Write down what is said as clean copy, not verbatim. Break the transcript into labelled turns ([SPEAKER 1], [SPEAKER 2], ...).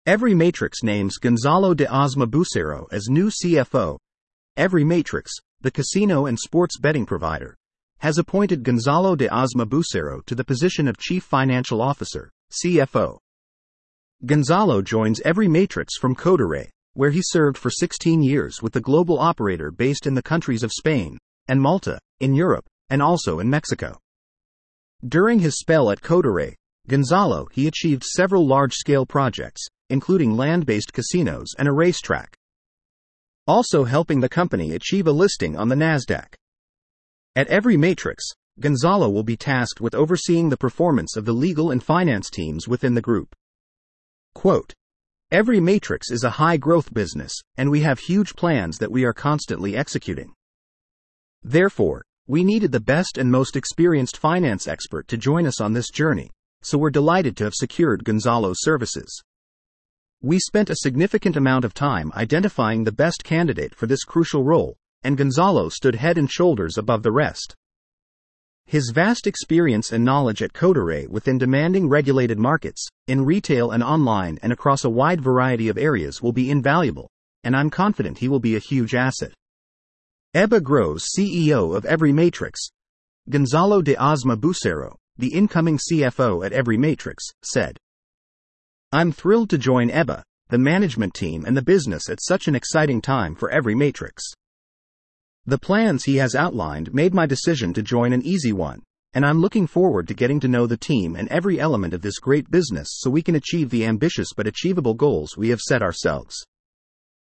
[SPEAKER 1] Every Matrix names Gonzalo de Osma Bucero as new CFO. Every Matrix, the casino and sports betting provider, has appointed Gonzalo de Osma Bucero to the position of Chief Financial Officer, CFO. Gonzalo joins Every Matrix from Codere, where he served for 16 years with the global operator based in the countries of Spain and Malta, in Europe, and also in Mexico. During his spell at Codere, Gonzalo achieved several large-scale projects, including land-based casinos and a racetrack, also helping the company achieve a listing on the Nasdaq. At Every Matrix, Gonzalo will be tasked with overseeing the performance of the legal and finance teams within the group. Quote, Every Matrix is a high-growth business, and we have huge plans that we are constantly executing. Therefore, we needed the best and most experienced finance expert to join us on this journey, so we're delighted to have secured Gonzalo's services. We spent a significant amount of time identifying the best candidate for this crucial role, and Gonzalo stood head and shoulders above the rest. His vast experience and knowledge at Codere within demanding regulated markets, in retail and online and across a wide variety of areas will be invaluable, and I'm confident he will be a huge asset. Eba Gross, CEO of Every Matrix, Gonzalo de Osma Bucero, the incoming CFO at Every Matrix, said, I'm thrilled to join Eba, the management team and the business at such an exciting time for Every Matrix. The plans he has outlined made my decision to join an easy one, and I'm looking forward to getting to know the team and every element of this great business so we can achieve the ambitious but achievable goals we have set ourselves.